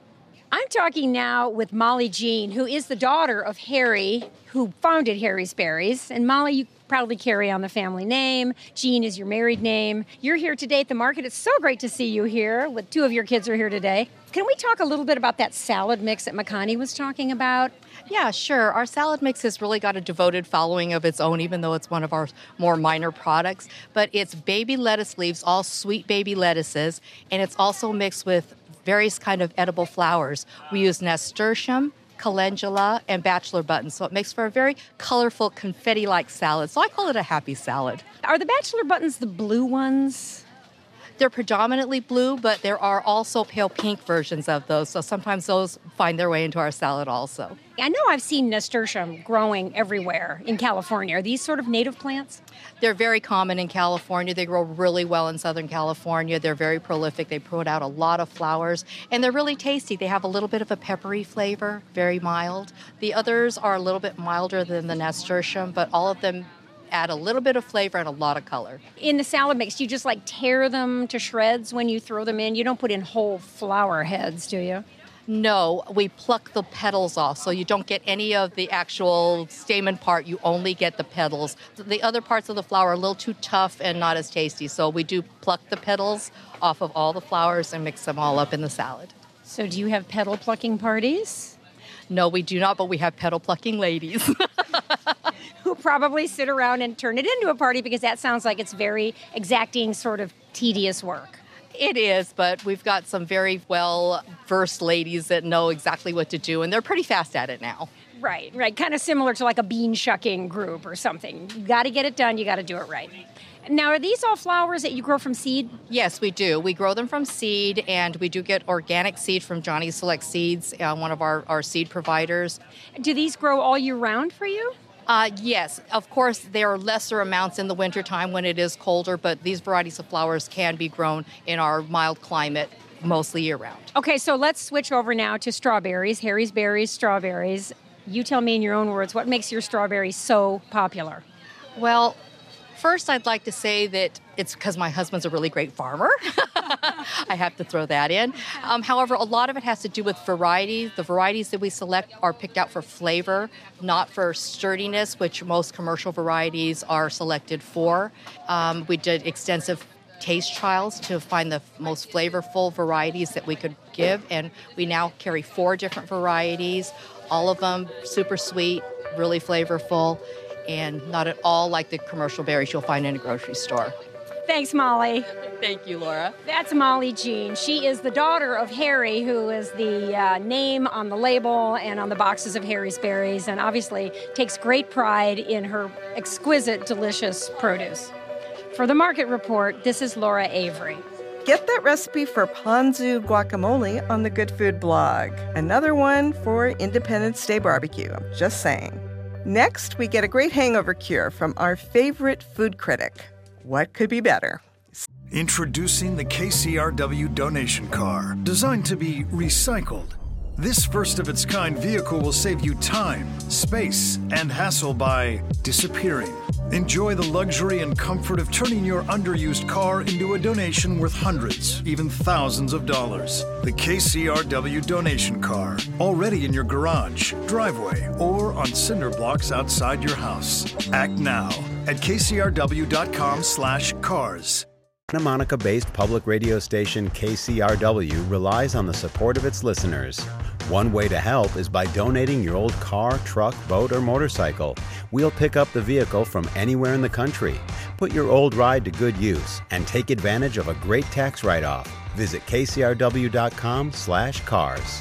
I'm talking now with Molly Jean, who is the daughter of Harry, who founded Harry's Berries. And Molly, you proudly carry on the family name. Jean is your married name. You're here today at the market. It's so great to see you here. With two of your kids are here today. Can we talk a little bit about that salad mix that Makani was talking about? Yeah, sure. Our salad mix has really got a devoted following of its own, even though it's one of our more minor products. But it's baby lettuce leaves, all sweet baby lettuces, and it's also mixed with various kind of edible flowers. We use nasturtium, calendula, and bachelor buttons. So it makes for a very colorful, confetti-like salad. So I call it a happy salad. Are the bachelor buttons the blue ones? They're predominantly blue, but there are also pale pink versions of those. So sometimes those find their way into our salad also. I know I've seen nasturtium growing everywhere in California. Are these sort of native plants? They're very common in California. They grow really well in Southern California. They're very prolific. They put out a lot of flowers, and they're really tasty. They have a little bit of a peppery flavor, very mild. The others are a little bit milder than the nasturtium, but all of them add a little bit of flavor and a lot of color. In the salad mix, you just like tear them to shreds when you throw them in? You don't put in whole flower heads, do you? No, we pluck the petals off, so you don't get any of the actual stamen part. You only get the petals. The other parts of the flower are a little too tough and not as tasty, so we do pluck the petals off of all the flowers and mix them all up in the salad. So do you have petal plucking parties? No, we do not, but we have petal plucking ladies. Who probably sit around and turn it into a party, because that sounds like it's very exacting, sort of tedious work. It is, but we've got some very well-versed ladies that know exactly what to do, and they're pretty fast at it now. Right, right. Kind of similar to like a bean shucking group or something. You got to get it done. You got to do it right. Now, are these all flowers that you grow from seed? Yes, we do. We grow them from seed, and we do get organic seed from Johnny Select Seeds, uh, one of our, our seed providers. Do these grow all year round for you? Uh, yes, of course, there are lesser amounts in the wintertime when it is colder, but these varieties of flowers can be grown in our mild climate mostly year-round. Okay, so let's switch over now to strawberries, Harry's Berries, strawberries. You tell me in your own words, what makes your strawberries so popular? Well, first I'd like to say that it's because my husband's a really great farmer. I have to throw that in. Um, however, a lot of it has to do with variety. The varieties that we select are picked out for flavor, not for sturdiness, which most commercial varieties are selected for. Um, we did extensive taste trials to find the most flavorful varieties that we could give, and we now carry four different varieties, all of them super sweet, really flavorful, and not at all like the commercial berries you'll find in a grocery store. Thanks, Molly. Thank you, Laura. That's Molly Jean. She is the daughter of Harry, who is the uh, name on the label and on the boxes of Harry's Berries, and obviously takes great pride in her exquisite, delicious produce. For the Market Report, this is Laura Avery. Get that recipe for ponzu guacamole on the Good Food blog. Another one for Independence Day barbecue, I'm just saying. Next, we get a great hangover cure from our favorite food critic. What could be better? Introducing the K C R W donation car, designed to be recycled, This first-of-its-kind vehicle will save you time, space, and hassle by disappearing. Enjoy the luxury and comfort of turning your underused car into a donation worth hundreds, even thousands of dollars. The K C R W donation car, already in your garage, driveway, or on cinder blocks outside your house. Act now at kcrw.com slash cars. Santa Monica-based public radio station K C R W relies on the support of its listeners. One way to help is by donating your old car, truck, boat, or motorcycle. We'll pick up the vehicle from anywhere in the country. Put your old ride to good use and take advantage of a great tax write-off. Visit kcrw.com slash cars.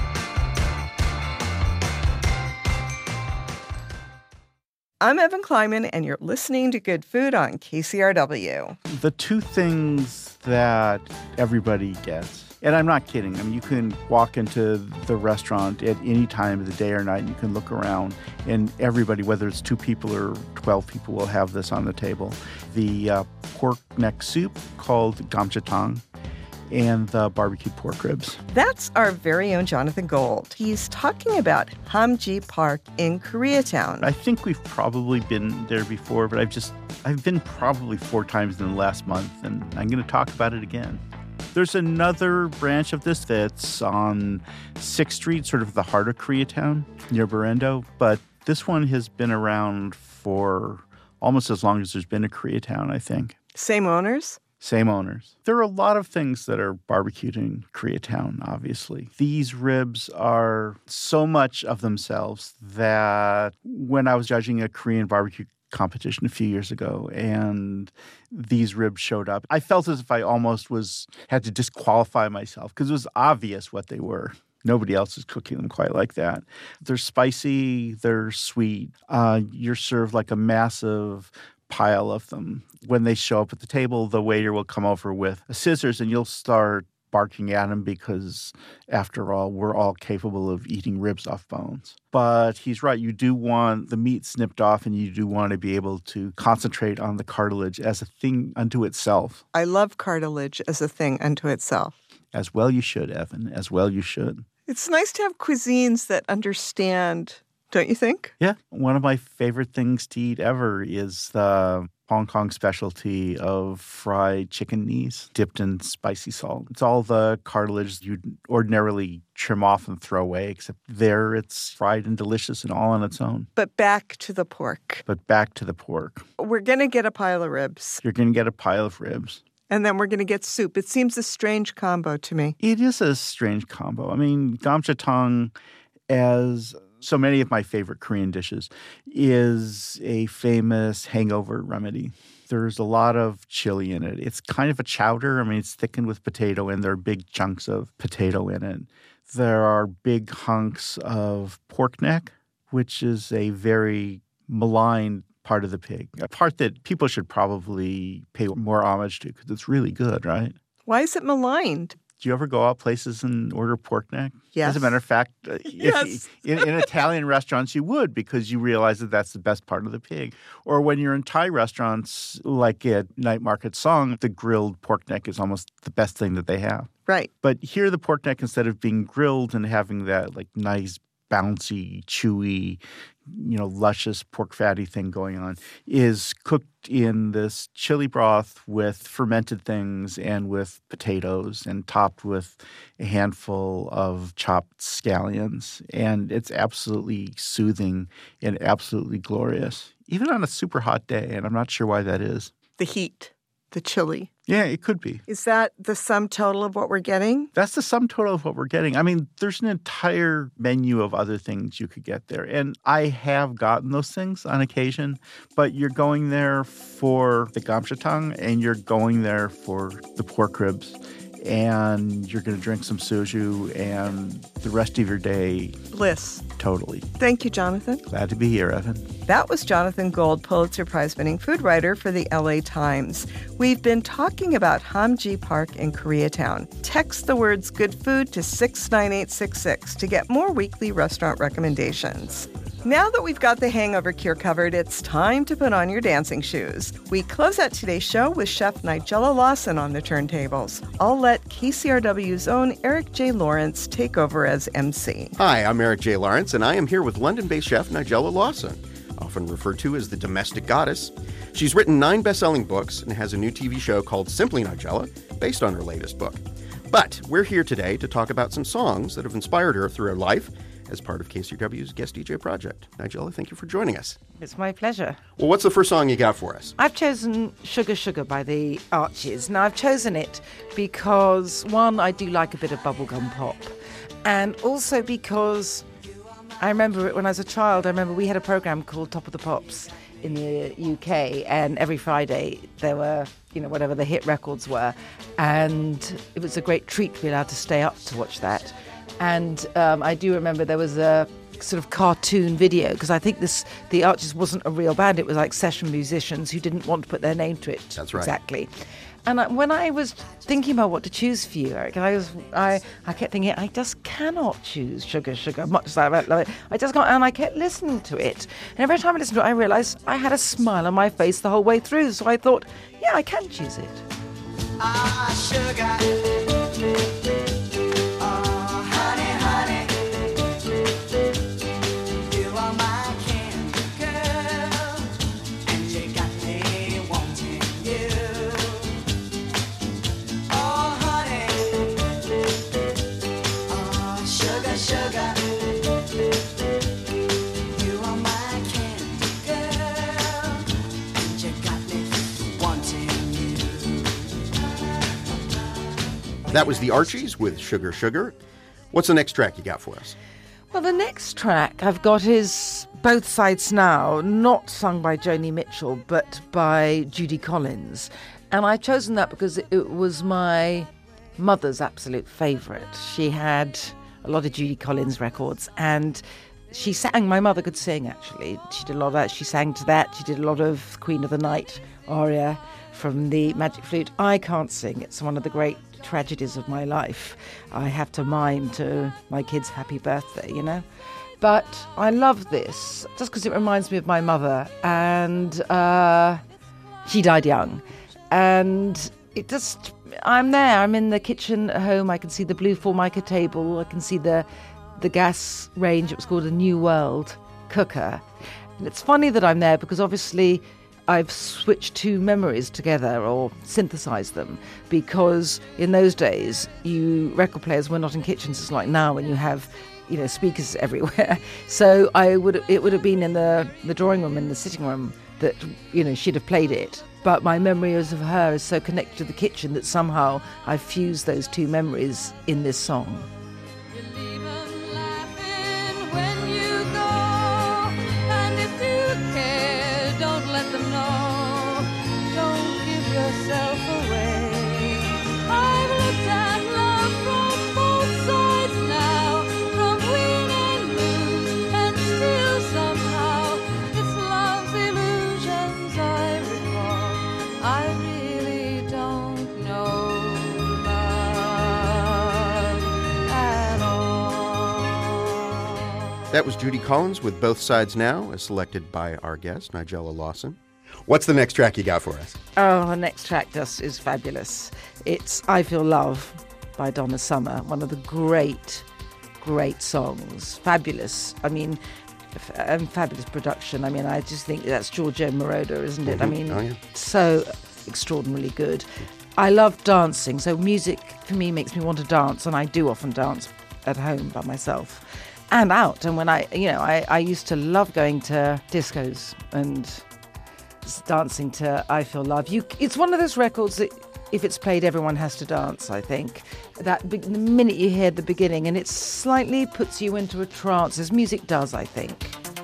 I'm Evan Kleiman, and you're listening to Good Food on K C R W. The two things that everybody gets, and I'm not kidding, I mean, you can walk into the restaurant at any time of the day or night, and you can look around, and everybody, whether it's two people or twelve people, will have this on the table. The uh, pork neck soup called gamjatang, and the barbecued pork ribs. That's our very own Jonathan Gold. He's talking about Hamji Park in Koreatown. I think we've probably been there before, but I've just, I've been probably four times in the last month, and I'm going to talk about it again. There's another branch of this that's on sixth street, sort of the heart of Koreatown, near Berendo, but this one has been around for almost as long as there's been a Koreatown, I think. Same owners? Same owners. There are a lot of things that are barbecued in Koreatown, obviously. These ribs are so much of themselves that when I was judging a Korean barbecue competition a few years ago and these ribs showed up, I felt as if I almost was had to disqualify myself because it was obvious what they were. Nobody else is cooking them quite like that. They're spicy, they're sweet. Uh, you're served like a massive pile of them. When they show up at the table, the waiter will come over with scissors and you'll start barking at him because, after all, we're all capable of eating ribs off bones. But he's right. You do want the meat snipped off and you do want to be able to concentrate on the cartilage as a thing unto itself. I love cartilage as a thing unto itself. As well you should, Evan. As well you should. It's nice to have cuisines that understand, don't you think? Yeah. One of my favorite things to eat ever is the Hong Kong specialty of fried chicken knees dipped in spicy salt. It's all the cartilage you'd ordinarily trim off and throw away, except there it's fried and delicious and all on its own. But back to the pork. But back to the pork. We're going to get a pile of ribs. You're going to get a pile of ribs. And then we're going to get soup. It seems a strange combo to me. It is a strange combo. I mean, gamjatang, as so many of my favorite Korean dishes, is a famous hangover remedy. There's a lot of chili in it. It's kind of a chowder. I mean, it's thickened with potato, and there are big chunks of potato in it. There are big hunks of pork neck, which is a very maligned part of the pig, a part that people should probably pay more homage to because it's really good, right? Why is it maligned? Do you ever go out places and order pork neck? Yes. As a matter of fact, if yes. you, in, in Italian restaurants, you would because you realize that that's the best part of the pig. Or when you're in Thai restaurants, like at Night Market Song, the grilled pork neck is almost the best thing that they have. Right. But here, the pork neck, instead of being grilled and having that like nice, bouncy, chewy, you know, luscious pork fatty thing going on, is cooked in this chili broth with fermented things and with potatoes and topped with a handful of chopped scallions. And it's absolutely soothing and absolutely glorious, even on a super hot day. And I'm not sure why that is. The heat, the chili. Yeah, it could be. Is that the sum total of what we're getting? That's the sum total of what we're getting. I mean, there's an entire menu of other things you could get there. And I have gotten those things on occasion, but you're going there for the gamjatang and you're going there for the pork ribs. And you're going to drink some soju and the rest of your day. Bliss. Totally. Thank you, Jonathan. Glad to be here, Evan. That was Jonathan Gold, Pulitzer Prize-winning food writer for the L A Times. We've been talking about Hamji Park in Koreatown. Text the words good food to six nine eight six six to get more weekly restaurant recommendations. Now that we've got the hangover cure covered, it's time to put on your dancing shoes. We close out today's show with Chef Nigella Lawson on the turntables. I'll let K C R W's own Eric J. Lawrence take over as M C. Hi, I'm Eric J. Lawrence, and I am here with London-based chef Nigella Lawson, often referred to as the domestic goddess. She's written nine best-selling books and has a new T V show called Simply Nigella, based on her latest book. But we're here today to talk about some songs that have inspired her through her life as part of K C R W's Guest D J project. Nigella, thank you for joining us. It's my pleasure. Well, what's the first song you got for us? I've chosen Sugar Sugar by the Archies. Now, I've chosen it because, one, I do like a bit of bubblegum pop, and also because I remember it when I was a child. I remember we had a program called Top of the Pops in the U K, and every Friday there were, you know, whatever the hit records were, and it was a great treat to be allowed to stay up to watch that. And um, I do remember there was a sort of cartoon video, because I think this the Archies wasn't a real band, it was like session musicians who didn't want to put their name to it. That's right. Exactly. And I, when I was thinking about what to choose for you, Eric, I was I, I kept thinking, I just cannot choose Sugar Sugar, much as I love it. I just can't, and I kept listening to it. And every time I listened to it, I realised I had a smile on my face the whole way through. So I thought, yeah, I can choose it. Ah, sugar. That was the Archies with Sugar Sugar. What's the next track you got for us? Well, the next track I've got is Both Sides Now, not sung by Joni Mitchell, but by Judy Collins. And I've chosen that because it was my mother's absolute favourite. She had a lot of Judy Collins records, and she sang, my mother could sing, actually. She did a lot of that. She sang to that. She did a lot of Queen of the Night aria from the Magic Flute. I can't sing. It's one of the great tragedies of my life. I have to mime to my kid's happy birthday, you know. But I love this just because it reminds me of my mother, and uh, she died young. And it just, I'm there, I'm in the kitchen at home, I can see the blue Formica table, I can see the the gas range. It was called a New World cooker. And it's funny that I'm there because obviously I've switched two memories together or synthesized them, because in those days, you record players were not in kitchens. It's like now when you have, you know, speakers everywhere. So I would it would have been in the, the drawing room, in the sitting room, that, you know, she'd have played it. But my memory of her is so connected to the kitchen that somehow I fused those two memories in this song. That was Judy Collins with Both Sides Now, as selected by our guest, Nigella Lawson. What's the next track you got for us? Oh, the next track just is fabulous. It's I Feel Love by Donna Summer, one of the great, great songs. Fabulous. I mean, f- and fabulous production. I mean, I just think that's Giorgio Moroder, isn't it? Mm-hmm. I mean, oh, yeah. so extraordinarily good. I love dancing, so music for me makes me want to dance, and I do often dance at home by myself. And out. And when I, you know, I, I used to love going to discos and dancing to I Feel Love. You, it's one of those records that if it's played, everyone has to dance, I think. That the minute you hear the beginning, and it slightly puts you into a trance, as music does, I think.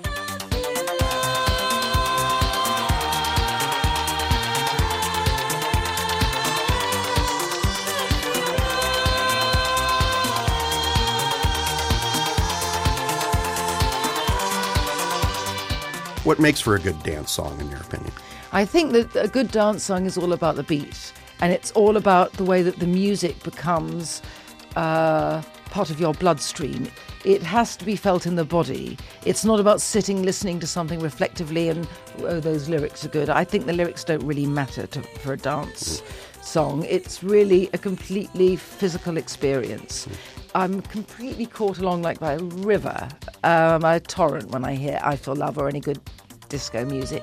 What makes for a good dance song, in your opinion? I think that a good dance song is all about the beat, and it's all about the way that the music becomes uh, part of your bloodstream. It has to be felt in the body. It's not about sitting, listening to something reflectively and, oh, those lyrics are good. I think the lyrics don't really matter to, for a dance song. It's really a completely physical experience. I'm completely caught along like by a river, um, a torrent when I hear I Feel Love or any good disco music.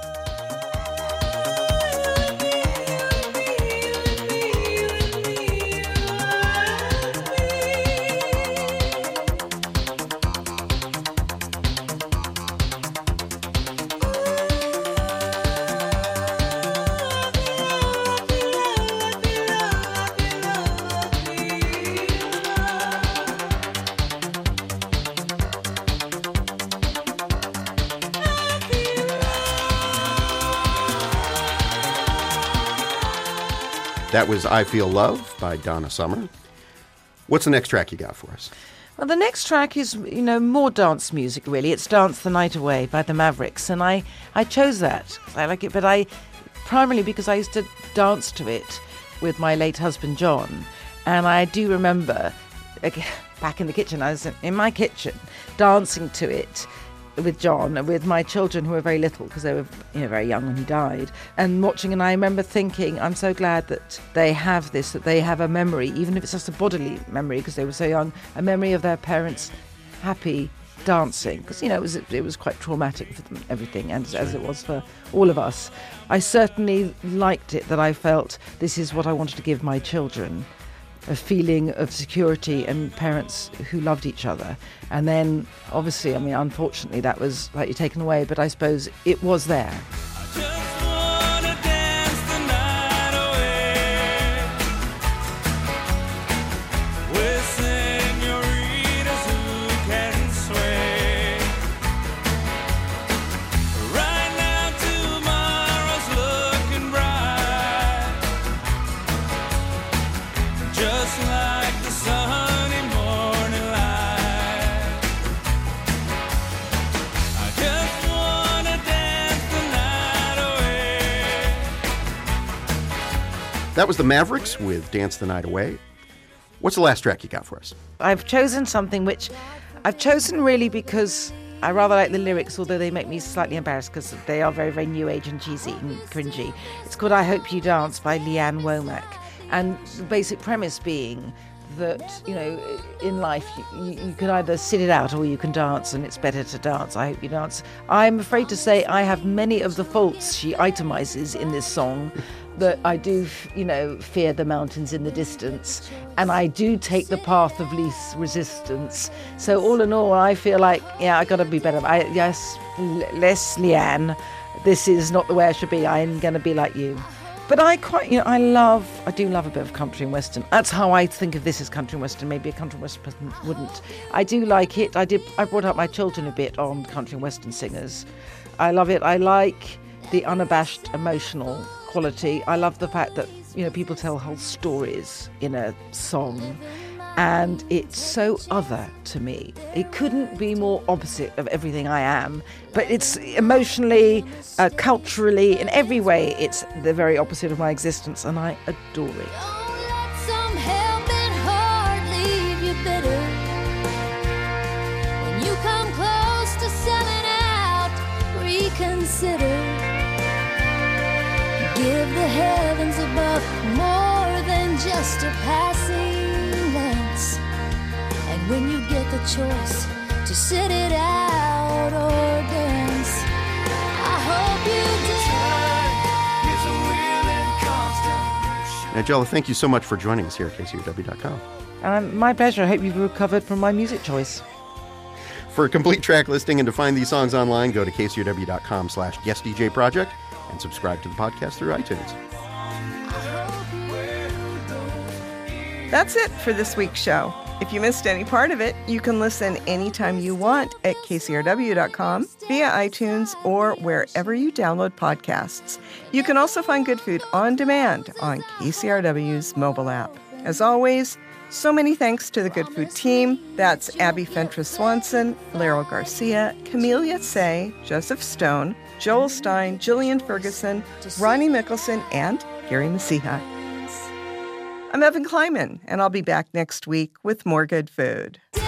That was I Feel Love by Donna Summer. What's the next track you got for us? Well, the next track is, you know, more dance music, really. It's Dance the Night Away by the Mavericks, and I, I chose that. I like it, but I, primarily because I used to dance to it with my late husband, John, and I do remember, like, back in the kitchen, I was in my kitchen, dancing to it with John, with my children who were very little because they were, you know, very young when he died, and watching. And I remember thinking, I'm so glad that they have this, that they have a memory, even if it's just a bodily memory because they were so young, a memory of their parents happy dancing, because, you know, it was it was quite traumatic for them, everything, and as it was for all of us. I certainly liked it, that I felt this is what I wanted to give my children, a feeling of security and parents who loved each other. And then, obviously, I mean, unfortunately, that was slightly taken away, but I suppose it was there. That was the Mavericks with Dance the Night Away. What's the last track you got for us? I've chosen something which I've chosen really because I rather like the lyrics, although they make me slightly embarrassed because they are very, very new age and cheesy and cringy. It's called I Hope You Dance by Leanne Womack. And the basic premise being that, you know, in life you, you can either sit it out or you can dance, and it's better to dance. I hope you dance. I'm afraid to say I have many of the faults she itemizes in this song, that I do, you know, fear the mountains in the distance, and I do take the path of least resistance. So all in all, I feel like, yeah, I got to be better. I, yes, less Leanne, this is not the way I should be. I'm going to be like you. But I quite, you know, I love, I do love a bit of country and western. That's how I think of this as country and western. Maybe a country and western person wouldn't. I do like it. I did. I brought up my children a bit on country and western singers. I love it. I like the unabashed emotional quality. I love the fact that, you know, people tell whole stories in a song, and it's so other to me. It couldn't be more opposite of everything I am, but it's emotionally, uh, culturally, in every way, it's the very opposite of my existence, and I adore it. Some helping heart leave you bitter. When you come close to selling out, reconsider. Give the heavens above more than just a passing glance. And when you get the choice to sit it out or dance, I hope you dance. Nigella, thank you so much for joining us here at K C R W dot com. Um, my pleasure. I hope you've recovered from my music choice. For a complete track listing and to find these songs online, go to K C R W dot com slash guest D J project and subscribe to the podcast through iTunes. That's it for this week's show. If you missed any part of it, you can listen anytime you want at K C R W dot com, via iTunes, or wherever you download podcasts. You can also find Good Food on demand on K C R W's mobile app. As always, so many thanks to the Good Food team. That's Abby Fentress Swanson, Laryl Garcia, Camelia Say, Joseph Stone, Joel Stein, Jillian Ferguson, Ronnie Mickelson, and Gary Messina. I'm Evan Kleiman, and I'll be back next week with more good food.